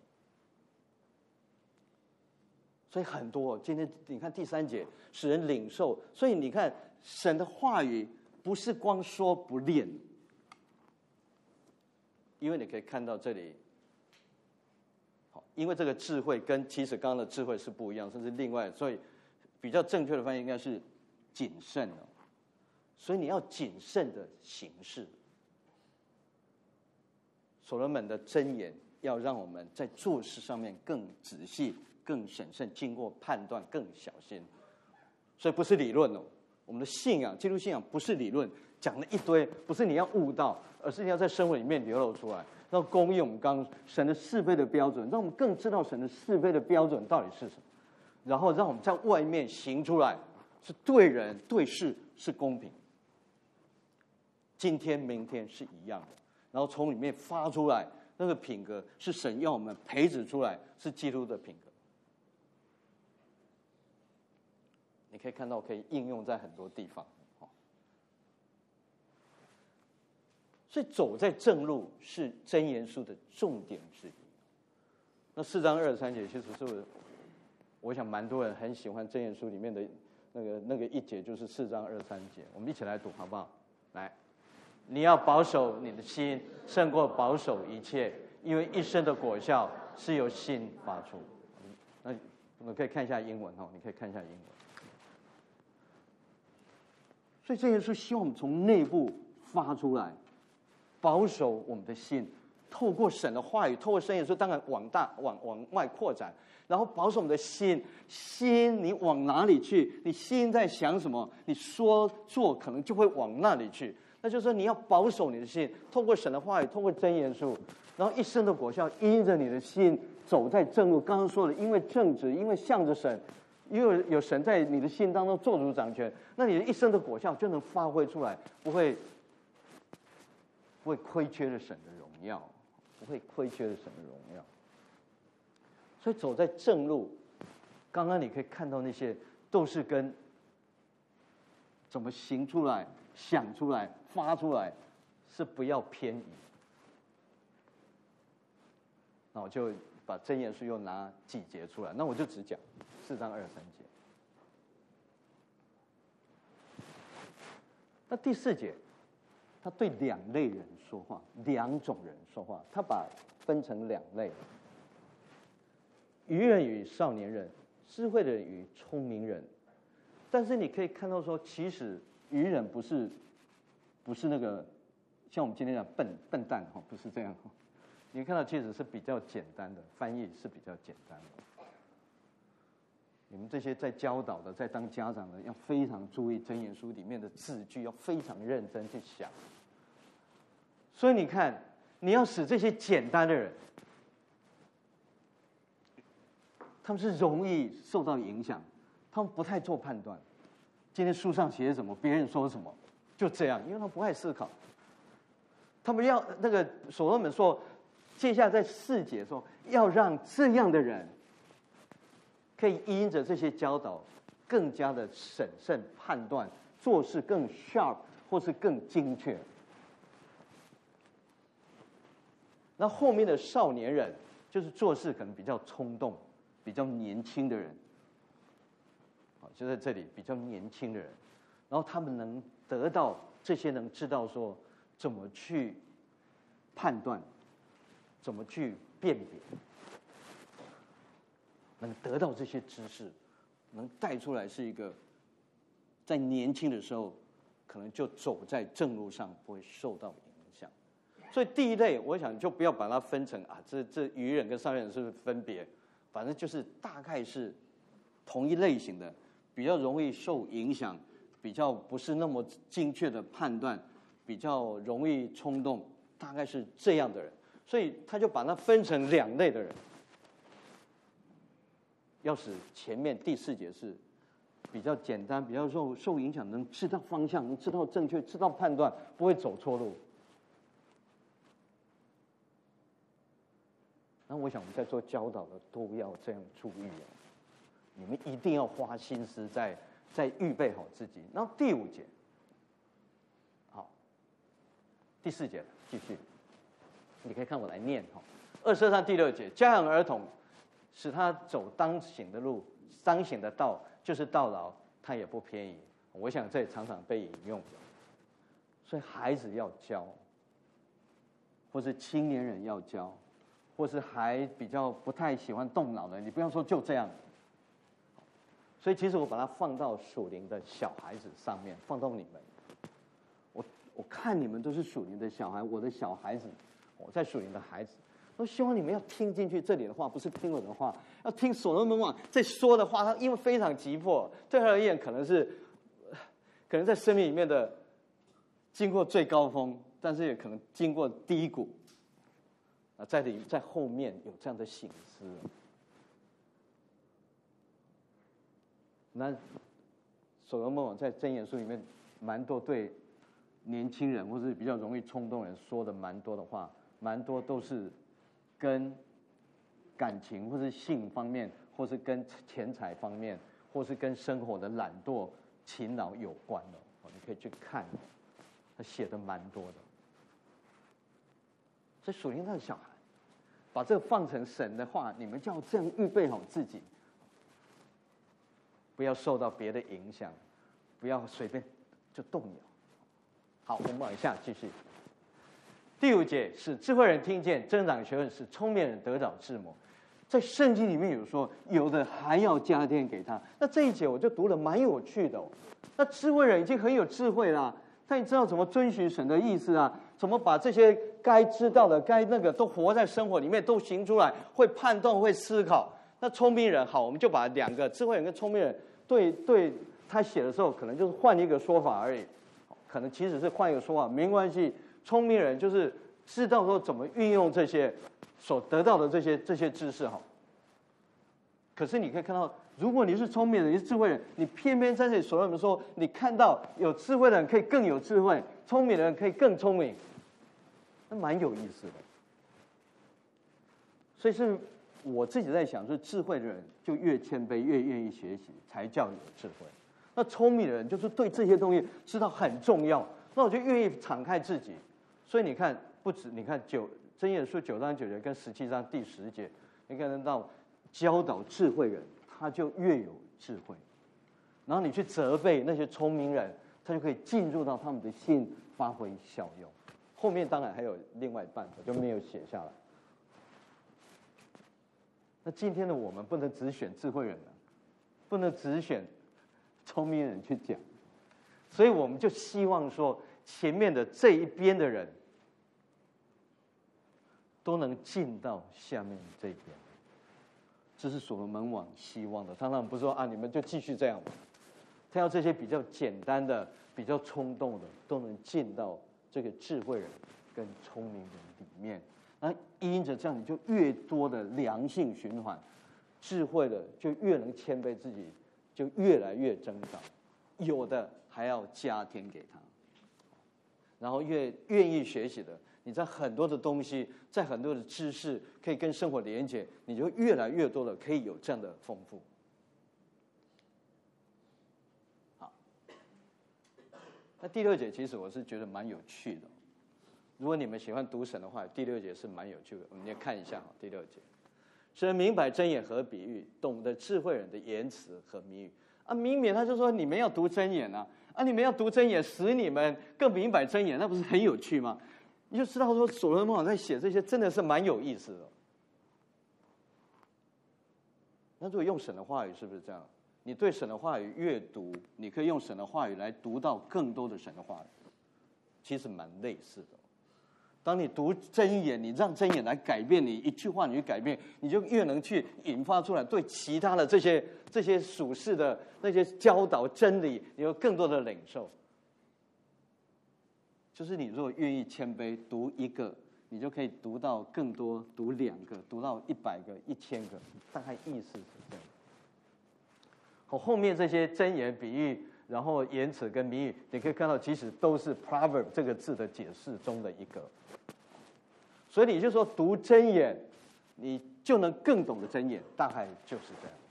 所以很多，今天你看第3节，使人领受。所以你看神的话语不是光说不练，因为你可以看到这里，好，因为这个智慧跟其实刚刚的智慧是不一样，甚至另外，所以比较正确的翻译应该是谨慎哦。所以你要谨慎的行事。所罗门的箴言要让我们在做事上面更仔细、更审慎，经过判断更小心。所以不是理论哦，我们的信仰，基督信仰不是理论，讲了一堆，不是你要悟道，而是你要在生活里面流露出来，让公义我们刚神的是非的标准，让我们更知道神的是非的标准到底是什么，然后让我们在外面行出来，是对人对事是公平，今天明天是一样的，然后从里面发出来那个品格是神要我们培植出来，是基督的品格。 你可以看到可以应用在很多地方。所以走在正路是箴言书的重点之一。那4章23节其实是我想蛮多人很喜欢箴言书里面的那个一节，就是4章23节，我们一起来读好不好？来，你要保守你的心，胜过保守一切，因为一生的果效是由心发出。那我们可以看一下英文哈，你可以看一下英文。所以箴言书希望我们从内部发出来，保守我们的心，透过神的话语，透过箴言书，当然往外扩展。然后保守我们的心，你往哪里去？你心在想什么？你说做可能就会往那里去。那就是说你要保守你的心，透过神的话语，透过箴言书，然后一生的果效因着你的心走在正路。刚刚说了，因为正直，因为向着神，因为有神在你的心当中做主掌权，那你的一生的果效就能发挥出来，不会亏缺了神的荣耀，不会亏缺了神的荣耀。所以走在正路，刚刚你可以看到那些都是跟怎么行出来、想出来、发出来，是不要偏移。那我就把箴言书又拿几节出来，那我就只讲4章23节。那第4节，他对2类人说话，2种人说话，他把分成2类。愚人与少年人，智慧的人与聪明人。但是你可以看到说，其实愚人不是那个像我们今天讲笨蛋哈，不是这样哈。你看到其实是比较简单的翻译，是比较简单的。你们这些在教导的，在当家长的，要非常注意箴言书里面的字句，要非常认真去想。所以你看，你要使这些简单的人，他们是容易受到影响，他们不太做判断。今天书上写什么，别人说什么，就这样，因为他们不爱思考。他们要那个所罗门说，接下来在4节说，要让这样的人可以因着这些教导，更加的审慎判断，做事更 sharp 或是更精确。那后面的少年人，就是做事可能比较冲动，比较年轻的人，就在这里比较年轻的人，然后他们能得到这些，能知道说怎么去判断，怎么去辨别，能得到这些知识，能带出来是一个在年轻的时候可能就走在正路上，不会受到影响。所以第一类，我想就不要把它分成这愚人跟少年人是分别，反正就是大概是同一类型的，比较容易受影响，比较不是那么精确的判断，比较容易冲动，大概是这样的人。所以他就把它分成2类的人。要使前面第4节是比较简单，比较受影响，能知道方向，能知道正确，知道判断，不会走错路。那我想我们在做教导的都要这样注意哦，你们一定要花心思在预备好自己。然后第5节，好，第4节继续，你可以看我来念哈。22章第6节，教养儿童，使他走当行的路，当行的道，就是到老，他也不偏移。我想这也常常被引用的。所以孩子要教，或是青年人要教，或是还比较不太喜欢动脑的，你不要说就这样。所以其实我把它放到属灵的小孩子上面，放到你们。我看你们都是属灵的小孩，我的小孩子，我在属灵的孩子，我希望你们要听进去这里的话，不是听我的话，要听所罗门王在说的话。他因为非常急迫，对他而言可能在生命里面的经过最高峰，但是也可能经过低谷。在后面有这样的省思。那所罗门王在箴言书里面蛮多对年轻人或是比较容易冲动人说的蛮多的话，蛮多都是跟感情或是性方面，或是跟钱财方面， 或是跟生活的懒惰、勤劳有关的，你可以去看，他写的蛮多的。所以属灵的小孩，把这个放成神的话，你们就要这样预备好自己，不要受到别的影响，不要随便就动摇。好，我们往下继续。第5节，使智慧人听见，增长学问，使聪明人得着智谋。在圣经里面有说，有的还要加添给他。那这一节我就读了，蛮有趣的。那智慧人已经很有智慧啦，他也知道怎么遵循神的意思啊，怎么把这些该知道的、该那个都活在生活里面，都行出来，会判断、会思考。那聪明人，好，我们就把2个智慧人跟聪明人对他写的时候，可能就是换一个说法而已。可能其实是换一个说法，没关系。聪明人就是知道说怎么运用这些所得到的这些知识哈。可是你可以看到，如果你是聪明人，你是智慧人，你偏偏在这里所罗门说，你看到有智慧的人可以更有智慧，聪明的人可以更聪明，那蛮有意思的。所以是我自己在想，说智慧的人就越谦卑，越愿意学习，才叫有智慧。那聪明的人就是对这些东西知道很重要，那我就愿意敞开自己。所以你看，不止你看箴言书9章9节跟17章第10节，你看得到教导智慧人，他就越有智慧。然后你去责备那些聪明人，他就可以进入到他们的心，发挥效用。后面当然还有另外一半，我就没有写下来。那今天的我们不能只选智慧人了，不能只选聪明人去讲，所以我们就希望说，前面的这一边的人都能进到下面这边。这是所罗门王希望的。当然不是说啊，你们就继续这样吧。他要这些比较简单的、比较冲动的，都能进到这个智慧人跟聪明人里面。那因着这样，你就越多的良性循环，智慧的就越能谦卑自己，就越来越增长。有的还要加添给他，然后越愿意学习的，你在很多的东西，在很多的知识可以跟生活连接，你就越来越多的可以有这样的丰富。好，那第6节其实我是觉得蛮有趣的。如果你们喜欢读神的话，第6节是蛮有趣的，我们也看一下第6节。使人明白箴言和比喻，懂得智慧人的言辞和谜语。啊，明明他就说你们要读箴言啊，你们要读箴言，使你们更明白箴言，那不是很有趣吗？你就知道说所罗门王在写这些真的是蛮有意思的。那如果用神的话语是不是这样？你对神的话语阅读，你可以用神的话语来读到更多的神的话语，其实蛮类似的。当你读箴言，你让箴言来改变你一句话，你去改变，你就越能去引发出来对其他的这些属世的那些教导真理，你有更多的领受。就是你如果愿意谦卑，读一个，你就可以读到更多；读2个，读到100个、1000个，大概意思是这样。好，后面这些箴言、比喻，然后言辞跟谜语，你可以看到，其实都是 proverb 这个字的解释中的一个。所以你就说读箴言，你就能更懂得箴言，大概就是这样。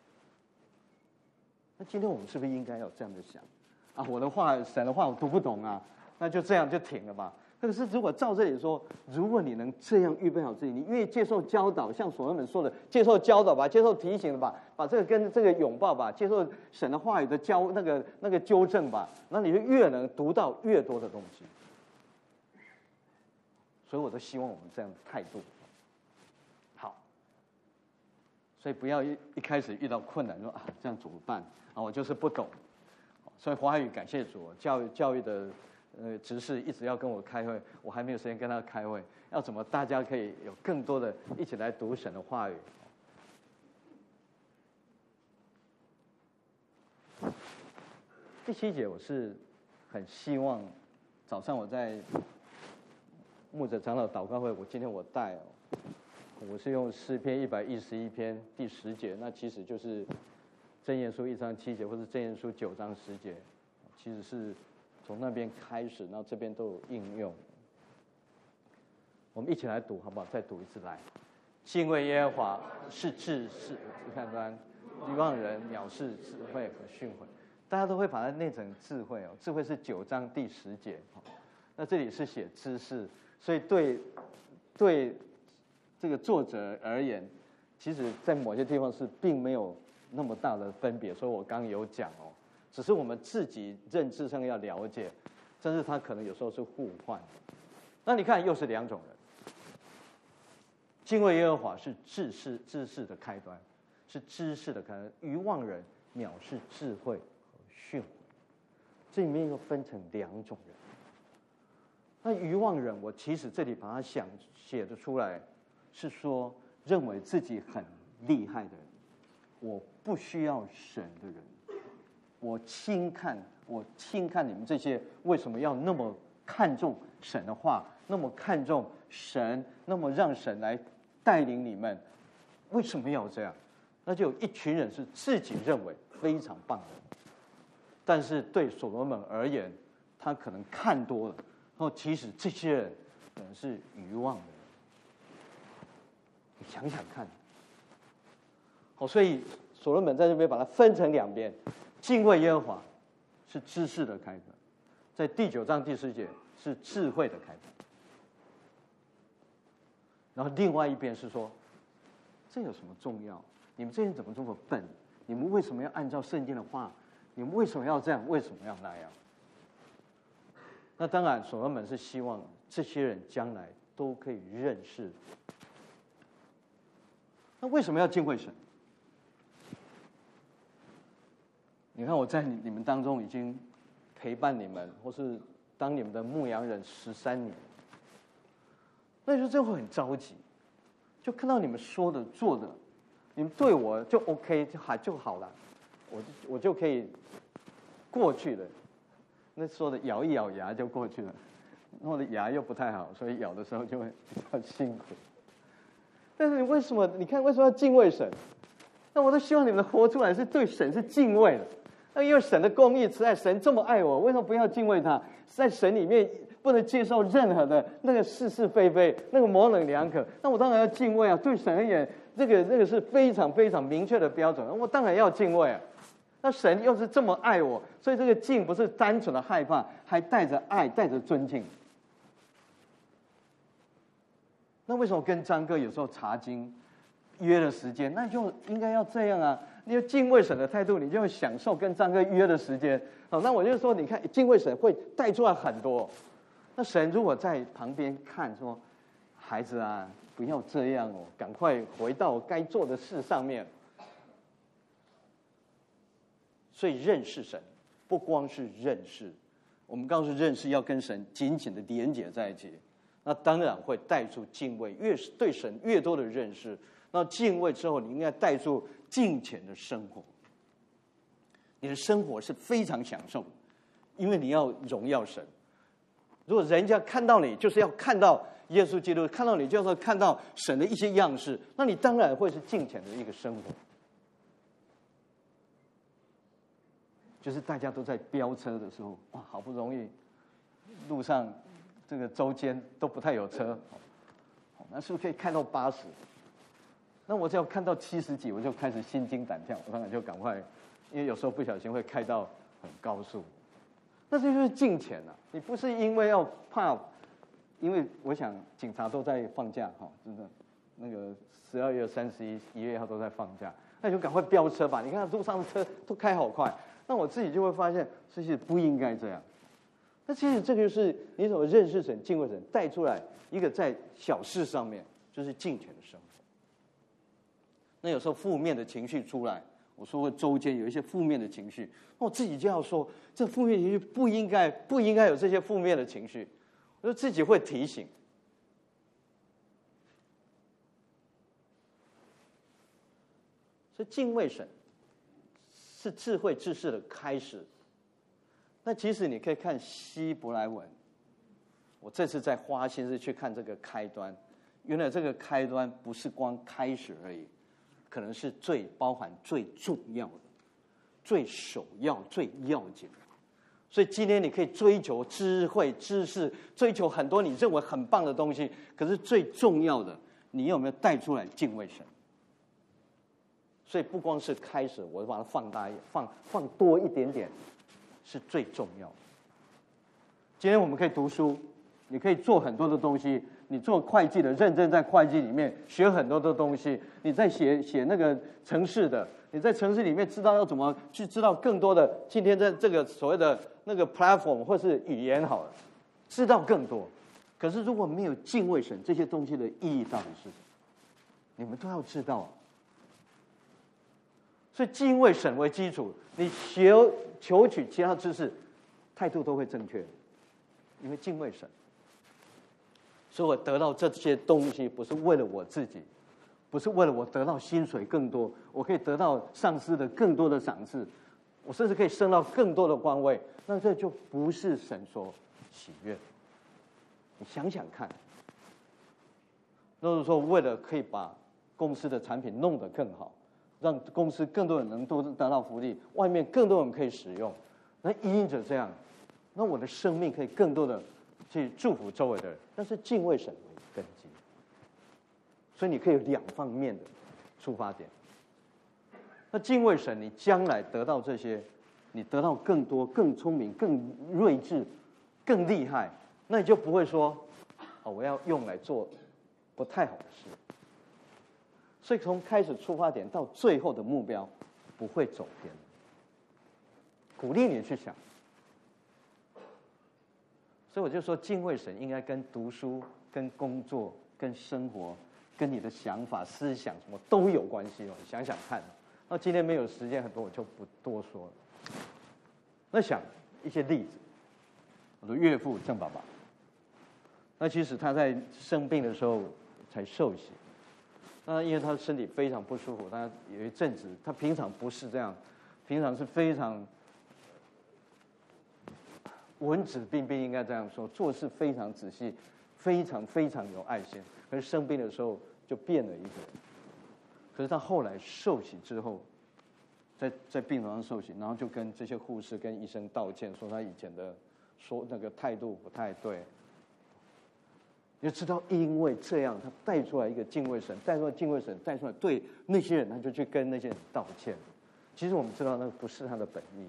那今天我们是不是应该要这样的想啊？我的话，神的话我读不懂啊，那就这样就停了吧。可是如果照这里说，如果你能这样预备好自己，你愿意接受教导，像所罗门说的，接受教导吧，接受提醒吧，把这个跟这个拥抱吧，接受神的话语的那个纠正吧，那你就越能读到越多的东西。所以我都希望我们这样的态度。好，所以不要一开始遇到困难说啊，这样怎么办啊？我就是不懂。所以华语感谢主，教育的执事一直要跟我开会，我还没有时间跟他开会。要怎么大家可以有更多的一起来读神的话语？第7节我是很希望早上我在牧者长老祷告会，今天我带我是用诗篇111篇第10节，那其实就是箴言书1章7节，或者箴言书9章10节，其实是从那边开始，然后这边都有应用。我们一起来读好不好？再读一次来。敬畏耶和华是治世，你看看愚妄人藐视智慧和训诲，大家都会把它念成智慧哦。智慧是9章第10节，那这里是写知识，所以对这个作者而言，其实在某些地方是并没有那么大的分别。所以我刚刚有讲哦，只是我们自己认知上要了解，但是它可能有时候是互换。那你看，又是2种人。敬畏耶和华是知识的开端，是知识的开端。愚妄人藐视智慧和训诲，这里面又分成2种人。那愚妄人，我其实这里把它写得出来，是说认为自己很厉害的人，我不需要神的人，我轻看你们这些为什么要那么看重神的话，那么看重神，那么让神来带领你们，为什么要这样？那就有一群人是自己认为非常棒的，但是对所罗门而言，他可能看多了，然后其实这些人可能是愚妄的人。你想想看，好，所以所罗门在这边把它分成2边，敬畏耶和华是知识的开端，在第9章第10节是智慧的开端。然后另外一边是说，这有什么重要？你们这些人怎么这么笨？你们为什么要按照圣经的话？你们为什么要这样？为什么要那样？那当然，所罗门是希望这些人将来都可以认识。那为什么要敬畏神？你看我在你们当中已经陪伴你们，或是当你们的牧羊人13年。那时候真会很着急，就看到你们说的做的，你们对我就 OK 就好了，我就可以过去了。那说的咬一咬牙就过去了，我的牙又不太好，所以咬的时候就会比较辛苦。但是你为什么？你看为什么要敬畏神？那我都希望你们活出来是对神是敬畏的。那因为神的公义慈爱，神这么爱我，为什么不要敬畏他？在神里面不能接受任何的那个是是非非，那个模棱两可。那我当然要敬畏啊！对神而言，那个是非常非常明确的标准，我当然要敬畏啊。那神又是这么爱我，所以这个敬不是单纯的害怕，还带着爱，带着尊敬。那为什么跟张哥有时候查经约了时间？那就应该要这样啊！你有敬畏神的态度，你就会享受跟张哥约的时间。好，那我就说，你看敬畏神会带出来很多。那神如果在旁边看，说：“孩子啊，不要这样哦，赶快回到该做的事上面。”所以认识神，不光是认识，我们刚刚是认识，要跟神紧紧的连结在一起。那当然会带出敬畏，越是对神越多的认识，那敬畏之后，你应该带出敬虔的生活。你的生活是非常享受的，因为你要荣耀神。如果人家看到你，就是要看到耶稣基督，看到你就是要看到神的一些样式，那你当然会是敬虔的一个生活。就是大家都在飙车的时候，哇，好不容易路上这个周间都不太有车，那是不是可以看到80？那我只要看到70几，我就开始心惊胆跳，我当然就赶快，因为有时候不小心会开到很高速。那这就是敬虔啊！你不是因为要怕，因为我想警察都在放假哈，真的，那个12月31、1月1号都在放假，那你就赶快飙车吧！你看路上的车都开好快。那我自己就会发现，其实不应该这样。那其实这个就是你怎么认识神、敬畏神带出来一个在小事上面就是敬虔的生活。那有时候负面的情绪出来，我说过周间有一些负面的情绪，那我自己就要说，这负面情绪不应该有这些负面的情绪，我就自己会提醒。所以敬畏神是智慧知识的开始。那其实你可以看希伯来文，我这次在花心思去看这个开端，原来这个开端不是光开始而已，可能是包含最重要的、最首要、最要紧的。所以今天你可以追求智慧、知识，追求很多你认为很棒的东西，可是最重要的，你有没有带出来敬畏神？ 所以不光是开始，我把它放大放多一点点，是最重要的。今天我们可以读书，你可以做很多的东西。你做会计的，认真在会计里面学很多的东西。你在写那个程式的，你在程式里面知道要怎么去知道更多的。今天在这个所谓的那个 platform 或是语言好了，知道更多。可是如果没有敬畏神，这些东西的意义到底是什么？你们都要知道。所以敬畏神为基础，你求取其他知识，态度都会正确，因为敬畏神。所以我得到这些东西，不是为了我自己，不是为了我得到薪水更多，我可以得到上司的更多的赏赐，我甚至可以升到更多的官位，那这就不是神所喜悦。你想想看，如果说为了可以把公司的产品弄得更好，让公司更多人能都得到福利，外面更多人可以使用，那因着这样，那我的生命可以更多的去祝福周围的人，但是敬畏神为根基，所以你可以有两方面的出发点。那敬畏神，你将来得到这些，你得到更多、更聪明、更睿智、更厉害，那你就不会说，我要用来做不太好的事。所以从开始出发点到最后的目标，不会走偏。鼓励你去想。所以我就说，敬畏神应该跟读书、跟工作、跟生活、跟你的想法、思想什么都有关系哦。你想想看，那今天没有时间很多，我就不多说了。那想一些例子，我的岳父郑爸爸，那其实他在生病的时候才受洗，那因为他身体非常不舒服，他有一阵子，他平常不是这样，平常是非常文质彬彬，应该这样说，做事非常仔细，非常非常有爱心。可是生病的时候就变了一个人。可是他后来受洗之后，在病床上受洗，然后就跟这些护士跟医生道歉，说他以前的说那个态度不太对。你就知道，因为这样，他带出来一个敬畏神，带出来敬畏神，带出来对那些人，他就去跟那些人道歉。其实我们知道，那不是他的本意。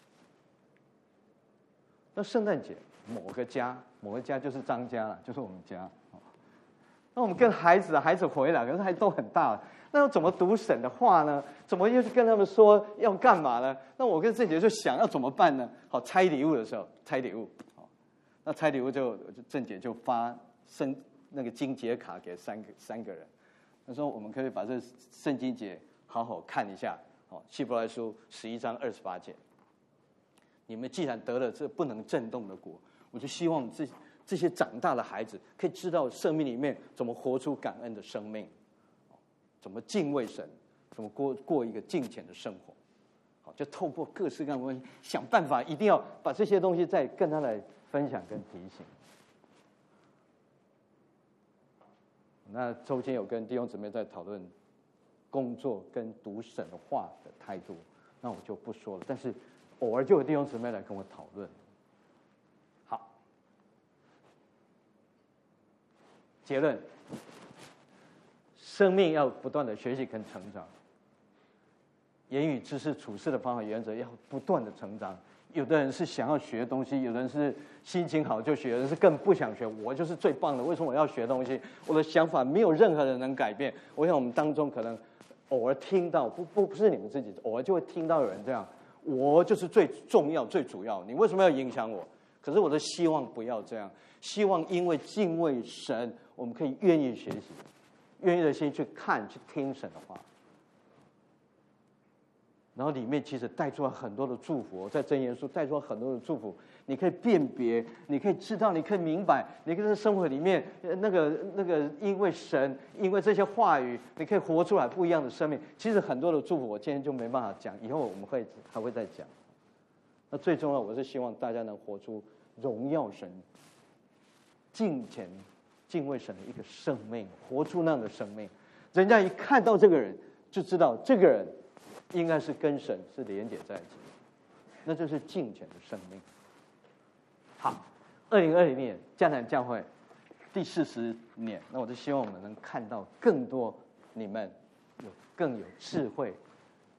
那圣诞节，某个家就是张家了，就是我们家。那我们跟孩子回来，可是孩子都很大了，那要怎么读神的话呢？怎么又去跟他们说要干嘛呢？那我跟郑姐就想要怎么办呢？好，拆礼物的时候，拆礼物，好，那拆礼物就郑姐就发那个经节卡给三个人，她说我们可以把这圣经节好好看一下，好，希伯来书11章28节。你们既然得了这不能震动的果，我就希望这些长大的孩子可以知道生命里面怎么活出感恩的生命，怎么敬畏神，怎么过一个敬虔的生活。好，就透过各式各样的问题，想办法一定要把这些东西再跟他来分享跟提醒。那周间有跟弟兄姊妹在讨论工作跟读神的话的态度，那我就不说了，但是偶尔就有弟兄姊妹来跟我讨论。好，结论：生命要不断的学习跟成长，言语、知识、处事的方法、原则要不断的成长。有的人是想要学东西，有的人是心情好就学，有的人是更不想学。我就是最棒的，为什么我要学东西？我的想法没有任何人能改变。我想我们当中可能偶尔听到，不是你们自己，偶尔就会听到有人这样。我就是最重要、最主要，你为什么要影响我？可是我的希望不要这样，希望因为敬畏神，我们可以愿意学习，愿意的心去看、去听神的话，然后里面其实带出来很多的祝福，在箴言书带出来很多的祝福，你可以辨别，你可以知道，你可以明白，你可以在生活里面那个因为神，因为这些话语，你可以活出来不一样的生命。其实很多的祝福，我今天就没办法讲，以后我们还会再讲。那最重要，我是希望大家能活出荣耀神、敬虔、敬畏神的一个生命，活出那样的生命。人家一看到这个人，就知道这个人应该是跟神是连结在一起，那就是敬虔的生命。好，2020年迦南教会第40年，那我就希望我们能看到更多你们更有智慧、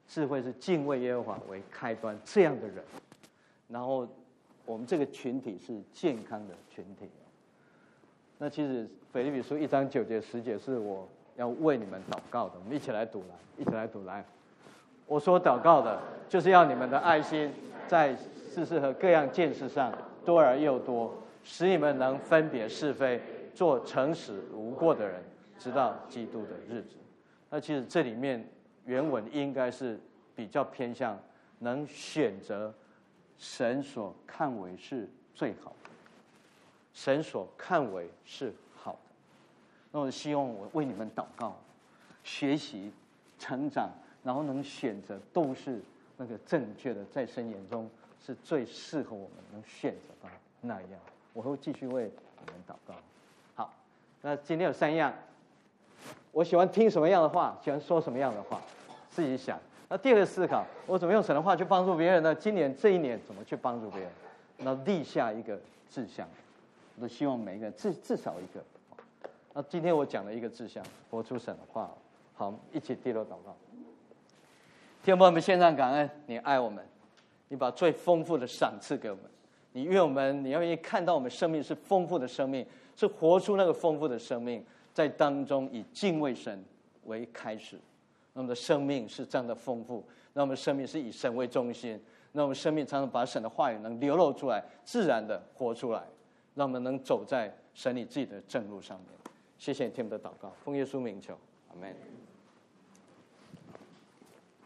智慧是敬畏耶和华为开端这样的人，然后我们这个群体是健康的群体。那其实腓立比书1章9节10节是我要为你们祷告的，我们一起来读来。我所祷告的，就是要你们的爱心在世事和各样见识上多而又多，使你们能分别是非，做诚实无过的人，直到基督的日子。那其实这里面原文应该是比较偏向能选择神所看为是最好的，神所看为是好的。那我希望我为你们祷告，学习成长，然后能选择都是那个正确的，在神眼中是最适合我们能选择的那样。我会继续为你们祷告。好，那今天有3样，我喜欢听什么样的话，喜欢说什么样的话，自己想。那第二个思考，我怎么用神的话去帮助别人呢？今年这一年怎么去帮助别人？那立下一个志向，我都希望每一个人至少一个。那今天我讲了一个志向，活出神的话。好，一起低头祷告。天父，我们献上感恩，你爱我们，你把最丰富的赏赐给我们，你愿意看到我们生命是丰富的生命，是活出那个丰富的生命，在当中以敬畏神为开始。那我们的生命是这样的丰富，那我们的生命是以神为中心，那我们生命常常把神的话语能流露出来，自然的活出来，让我们能走在神你自己的正路上面。谢谢你听我们的祷告，奉耶稣名求，阿们。